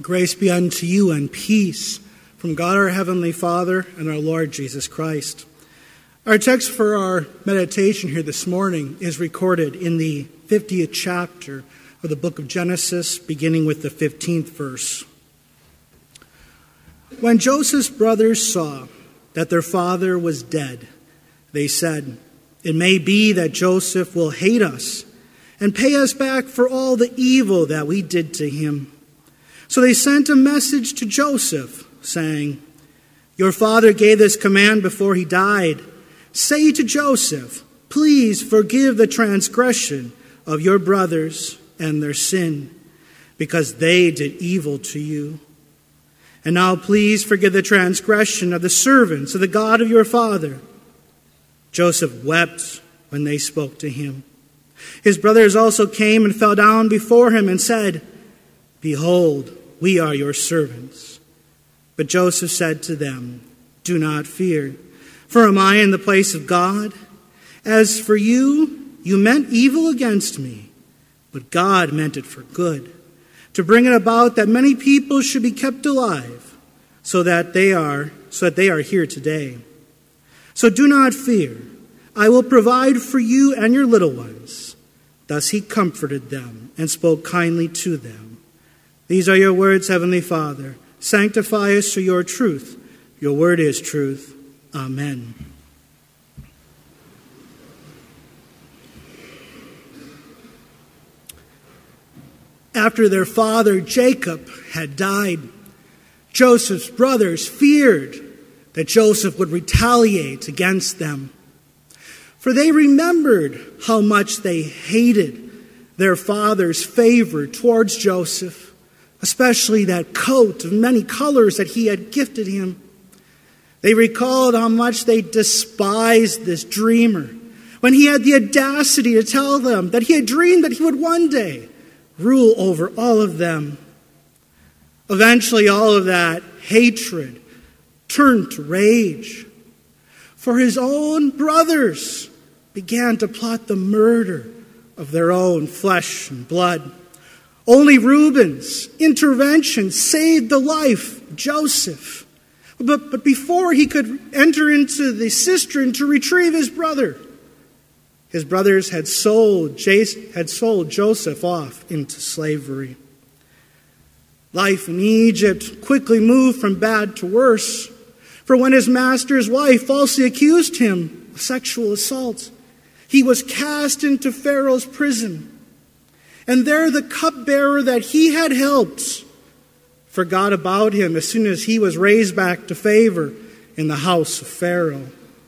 Grace be unto you and peace from God our Heavenly Father and our Lord Jesus Christ. Our text for our meditation here this morning is recorded in the 50th chapter of the book of Genesis, beginning with the 15th verse. When Joseph's brothers saw that their father was dead, they said, "It may be that Joseph will hate us and pay us back for all the evil that we did to him." So they sent a message to Joseph, saying, "Your father gave this command before he died. Say to Joseph, 'Please forgive the transgression of your brothers and their sin, because they did evil to you. And now please forgive the transgression of the servants of the God of your father.'" Joseph wept when they spoke to him. His brothers also came and fell down before him and said, "Behold, we are your servants." But Joseph said to them, "Do not fear, for am I in the place of God? As for you, you meant evil against me, but God meant it for good, to bring it about that many people should be kept alive, so that they are here today. So do not fear, I will provide for you and your little ones." Thus he comforted them and spoke kindly to them. These are your words, Heavenly Father. Sanctify us through your truth. Your word is truth. Amen. After their father Jacob had died, Joseph's brothers feared that Joseph would retaliate against them. For they remembered how much they hated their father's favor towards Joseph, especially that coat of many colors that he had gifted him. They recalled how much they despised this dreamer when he had the audacity to tell them that he had dreamed that he would one day rule over all of them. Eventually, all of that hatred turned to rage, for his own brothers began to plot the murder of their own flesh and blood. Only Reuben's intervention saved the life of Joseph. But before he could enter into the cistern to retrieve his brother, his brothers had sold Joseph off into slavery. Life in Egypt quickly moved from bad to worse. For when his master's wife falsely accused him of sexual assault, he was cast into Pharaoh's prison. And there the cupbearer that he had helped forgot about him as soon as he was raised back to favor in the house of Pharaoh.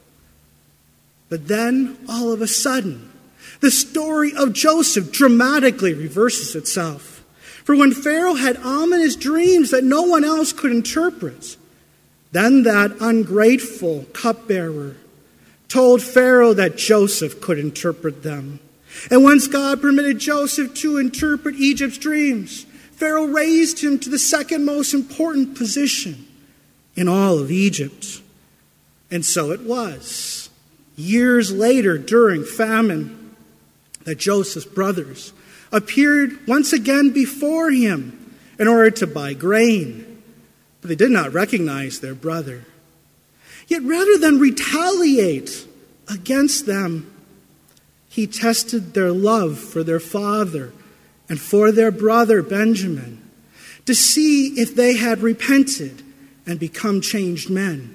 But then, all of a sudden, the story of Joseph dramatically reverses itself. For when Pharaoh had ominous dreams that no one else could interpret, then that ungrateful cupbearer told Pharaoh that Joseph could interpret them. And once God permitted Joseph to interpret Egypt's dreams, Pharaoh raised him to the second most important position in all of Egypt. And so it was, years later during famine, that Joseph's brothers appeared once again before him in order to buy grain. But they did not recognize their brother. Yet rather than retaliate against them, he tested their love for their father and for their brother Benjamin to see if they had repented and become changed men.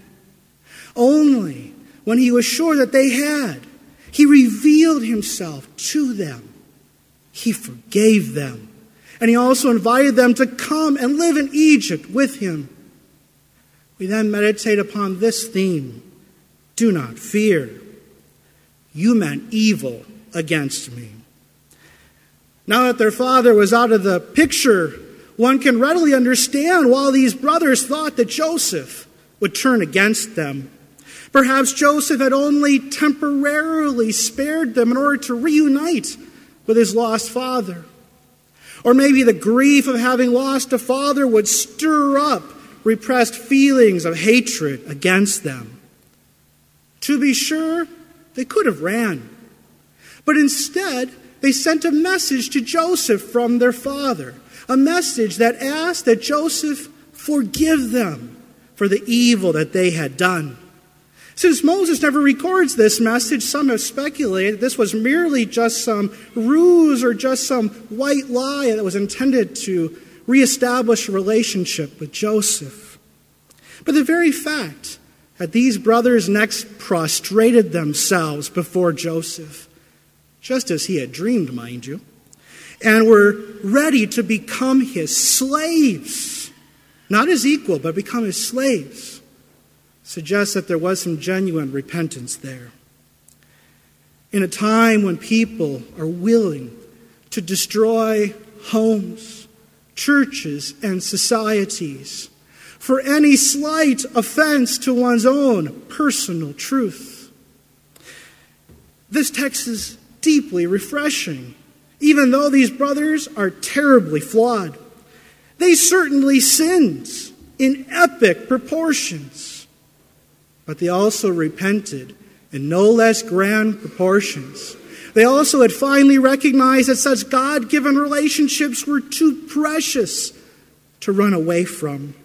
Only when he was sure that they had, he revealed himself to them. He forgave them. And he also invited them to come and live in Egypt with him. We then meditate upon this theme: do not fear. You meant evil against me. Now that their father was out of the picture, one can readily understand why these brothers thought that Joseph would turn against them. Perhaps Joseph had only temporarily spared them in order to reunite with his lost father. Or maybe the grief of having lost a father would stir up repressed feelings of hatred against them. To be sure, they could have ran. But instead, they sent a message to Joseph from their father, a message that asked that Joseph forgive them for the evil that they had done. Since Moses never records this message, some have speculated this was merely just some ruse or just some white lie that was intended to reestablish a relationship with Joseph. But the very fact that these brothers next prostrated themselves before Joseph, just as he had dreamed, mind you, and were ready to become his slaves, not his equal, but become his slaves, suggests that there was some genuine repentance there. In a time when people are willing to destroy homes, churches, and societies for any slight offense to one's own personal truth. This text is deeply refreshing, even though these brothers are terribly flawed. They certainly sinned in epic proportions, but they also repented in no less grand proportions. They also had finally recognized that such God-given relationships were too precious to run away from.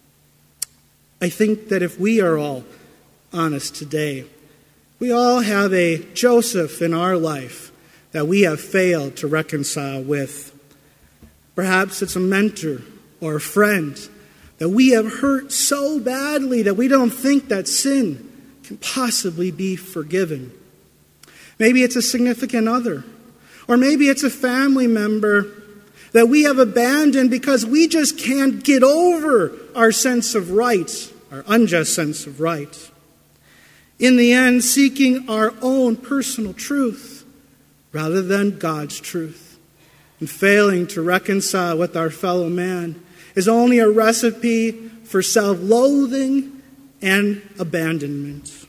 I think that if we are all honest today, we all have a Joseph in our life that we have failed to reconcile with. Perhaps it's a mentor or a friend that we have hurt so badly that we don't think that sin can possibly be forgiven. Maybe it's a significant other, or maybe it's a family member that we have abandoned because we just can't get over our sense of right, our unjust sense of right. In the end, seeking our own personal truth rather than God's truth, and failing to reconcile with our fellow man is only a recipe for self-loathing and abandonment.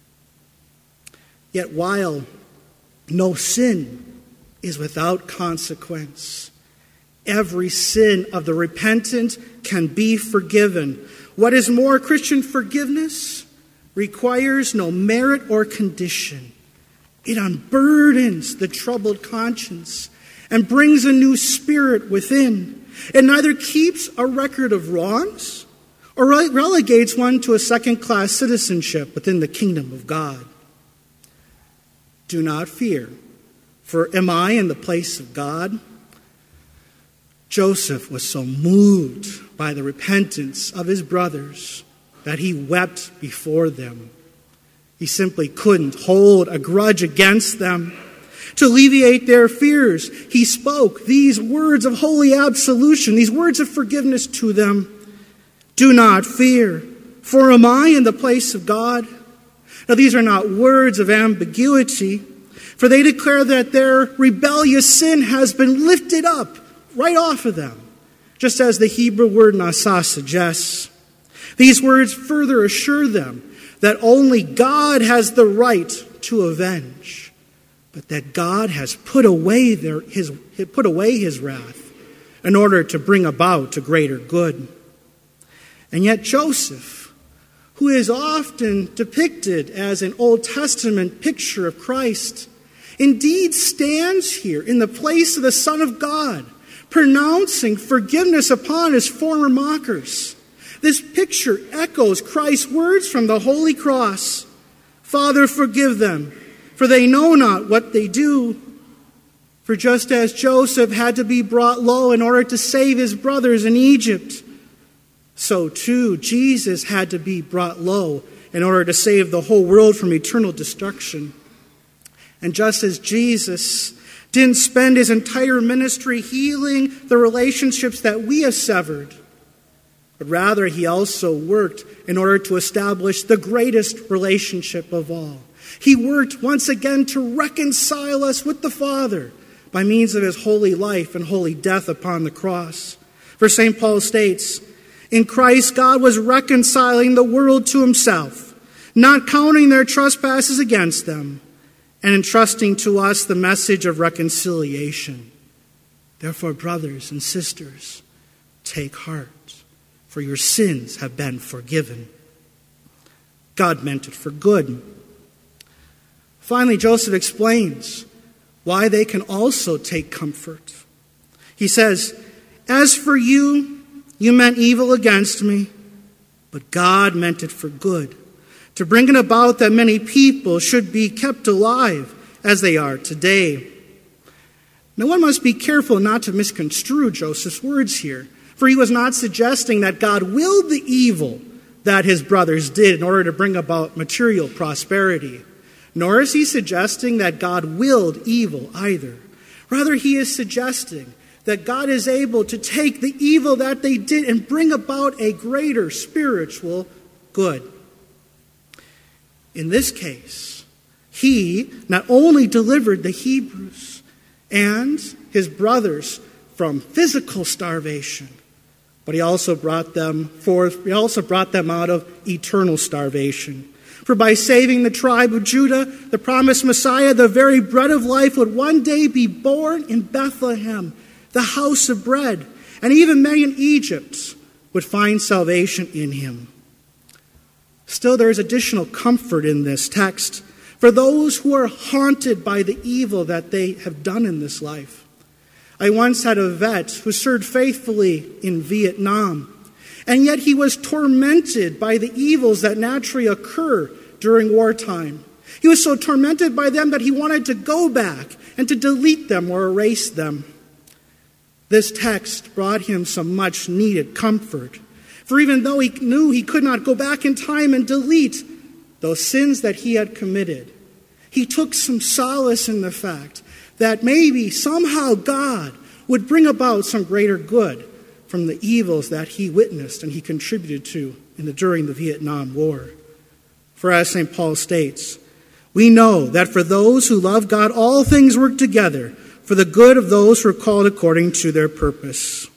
Yet while no sin is without consequence, every sin of the repentant can be forgiven. What is more, Christian forgiveness requires no merit or condition. It unburdens the troubled conscience and brings a new spirit within. It neither keeps a record of wrongs or relegates one to a second-class citizenship within the kingdom of God. Do not fear, for am I in the place of God? Joseph was so moved by the repentance of his brothers that he wept before them. He simply couldn't hold a grudge against them. To alleviate their fears, he spoke these words of holy absolution, these words of forgiveness to them. Do not fear, for am I in the place of God? Now, these are not words of ambiguity, for they declare that their rebellious sin has been lifted up right off of them, just as the Hebrew word nasa suggests. These words further assure them that only God has the right to avenge, but that God has put away his wrath in order to bring about a greater good. And yet Joseph, who is often depicted as an Old Testament picture of Christ, indeed stands here in the place of the Son of God, pronouncing forgiveness upon his former mockers. This picture echoes Christ's words from the Holy Cross. Father, forgive them, for they know not what they do. For just as Joseph had to be brought low in order to save his brothers in Egypt, so too Jesus had to be brought low in order to save the whole world from eternal destruction. And just as Jesus didn't spend his entire ministry healing the relationships that we have severed, but rather he also worked in order to establish the greatest relationship of all. He worked once again to reconcile us with the Father by means of his holy life and holy death upon the cross. For St. Paul states, in Christ God was reconciling the world to himself, not counting their trespasses against them, and entrusting to us the message of reconciliation. Therefore, brothers and sisters, take heart, for your sins have been forgiven. God meant it for good. Finally, Joseph explains why they can also take comfort. He says, "As for you, you meant evil against me, but God meant it for good, to bring it about that many people should be kept alive as they are today." Now one must be careful not to misconstrue Joseph's words here, for he was not suggesting that God willed the evil that his brothers did in order to bring about material prosperity. Nor is he suggesting that God willed evil either. Rather, he is suggesting that God is able to take the evil that they did and bring about a greater spiritual good. In this case, he not only delivered the Hebrews and his brothers from physical starvation, but he also brought them out of eternal starvation. For by saving the tribe of Judah, the promised Messiah, the very bread of life, would one day be born in Bethlehem, the house of bread, and even many in Egypt would find salvation in him. Still, there is additional comfort in this text for those who are haunted by the evil that they have done in this life. I once had a vet who served faithfully in Vietnam, and yet he was tormented by the evils that naturally occur during wartime. He was so tormented by them that he wanted to go back and to delete them or erase them. This text brought him some much needed comfort. For even though he knew he could not go back in time and delete those sins that he had committed, he took some solace in the fact that maybe somehow God would bring about some greater good from the evils that he witnessed and he contributed to during the Vietnam War. For as St. Paul states, "We know that for those who love God, all things work together for the good of those who are called according to their purpose."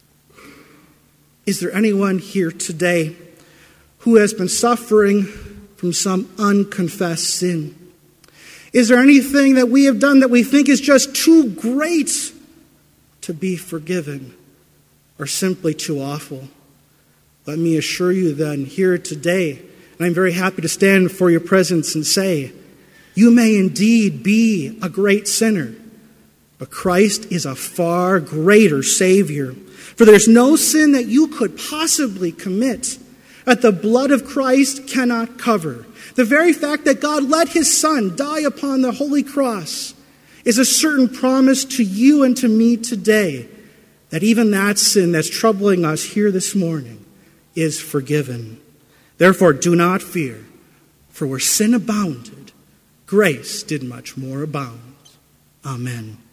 Is there anyone here today who has been suffering from some unconfessed sin? Is there anything that we have done that we think is just too great to be forgiven or simply too awful? Let me assure you then here today, and I'm very happy to stand before your presence and say, you may indeed be a great sinner, but Christ is a far greater Savior. For there's no sin that you could possibly commit that the blood of Christ cannot cover. The very fact that God let his Son die upon the holy cross is a certain promise to you and to me today that even that sin that's troubling us here this morning is forgiven. Therefore, do not fear, for where sin abounded, grace did much more abound. Amen.